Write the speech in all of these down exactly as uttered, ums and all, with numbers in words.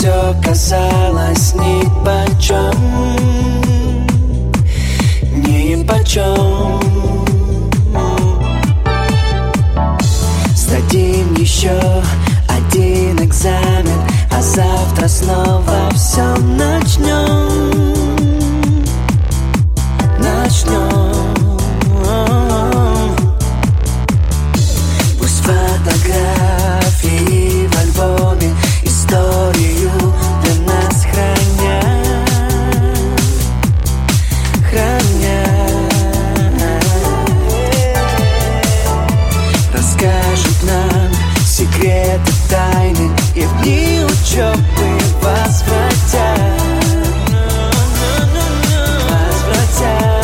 все казалось нипочем, нипочем. Сдадим еще один экзамен, а завтра снова все начнем. Начнем. Пусть фотографии в альбоме историю для нас хранят, хранят. Расскажут нам секреты, тайны и в дни учебы возвратят, возвратят.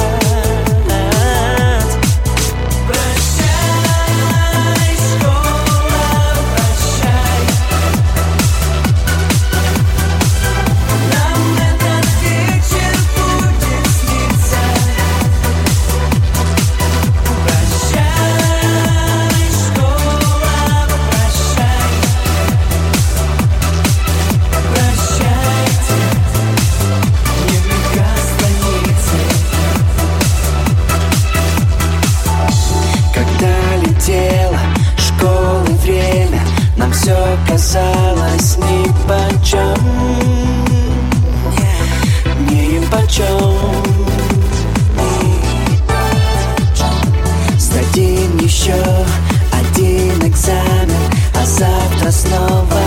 Все казалось нипочем, нипочем. Сдадим еще один экзамен, а завтра снова